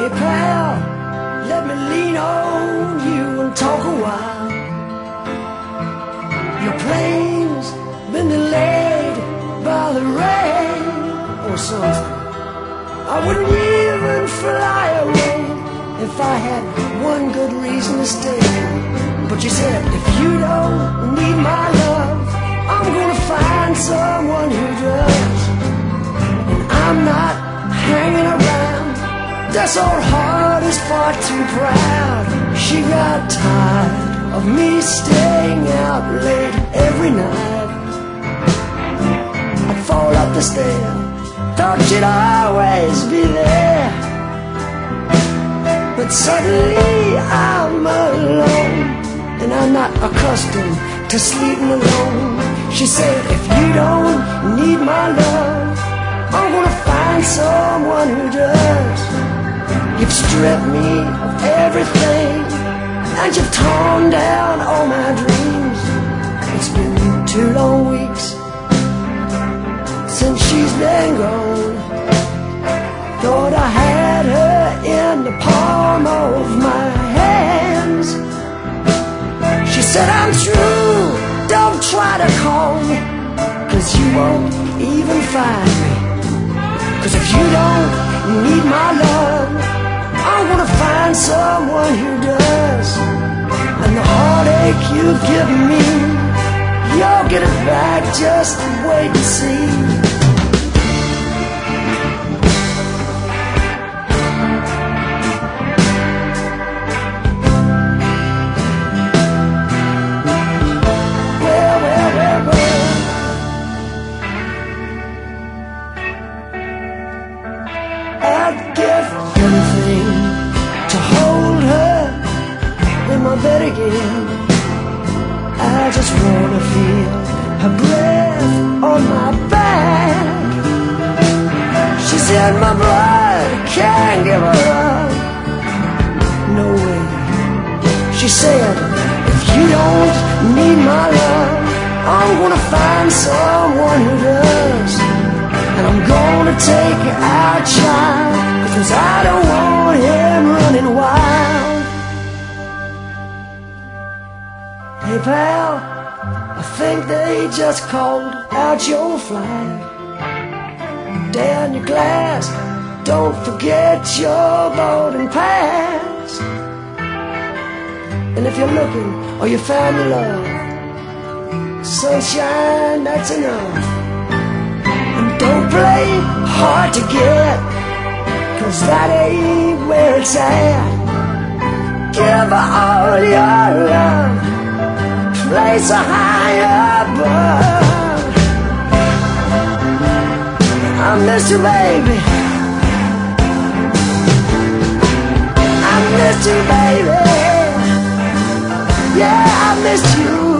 Hey pal, let me lean on you and talk a while. Your plane's been delayed by the rain or something. I wouldn't even fly away if I had one good reason to stay. But you said, if you don't need my love, I'm gonna find someone who does. And I'm not hanging around. This old heart is far too proud. She got tired of me staying out late every night. I'd fall up the stair, thought you'd always be there. But suddenly I'm alone, and I'm not accustomed to sleeping alone. She said, if you don't need my love, I'm gonna find someone who does. You've stripped me of everything, and you've torn down all my dreams. It's been 2 long weeks since she's been gone. Thought I had her in the palm of my hands. She said, I'm through, don't try to call me, 'cause you won't even find me. 'Cause if you don't need my love, I'm gonna find someone who does. And the heartache you've given me, you'll get it back, just wait and see. I'd give anything to hold her in my bed again. I just wanna feel her breath on my back. She's in my blood, can't give her up, no way. She said, if you don't need my love, I'm gonna find someone who does. And I'm gonna take our child, 'cause I don't want him running wild. Hey pal, I think they just called out your flight. Down your glass, don't forget your boarding pass. And if you're looking or you found your love, sunshine, that's enough. Don't play hard to get, 'cause that ain't where it's at. Give her all your love, place her high above. I miss you, baby, I miss you, baby. Yeah, I miss you.